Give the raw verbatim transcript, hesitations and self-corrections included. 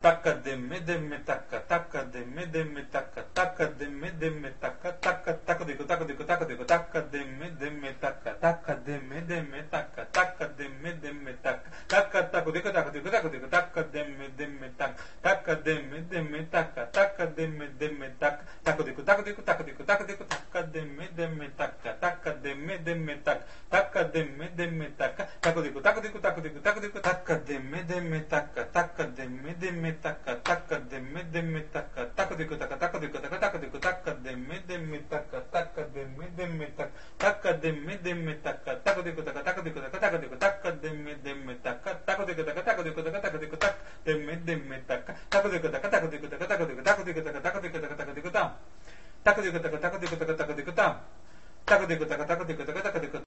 taka demme demme taka taka demme demme taka taka demme demme taka taka taka diku taka diku taka diku taka demme demme taka taka demme demme taka taka demme demme taka taka taka diku taka diku taka diku taka demme demme taka taka demme demme taka taka demme demme taka taka diku taka diku taka diku taka diku taka demme demme taka taka demme demme taka taka demme demme taka taka diku taka diku taka diku taka diku taka demme demme taka taka demme demme taka taka demme demme taka taka diku taka taka diku taka taka diku taka demme demme taka taka demme demme taka taka demme demme taka taka diku taka taka diku taka taka diku taka demme demme taka taka diku taka taka diku taka taka diku taka demme demme taka taka diku taka taka diku taka taka diku taka diku taka taka diku taka taka diku ta taka diku taka taka diku taka taka diku ta taka diku taka taka diku taka taka diku taka taka diku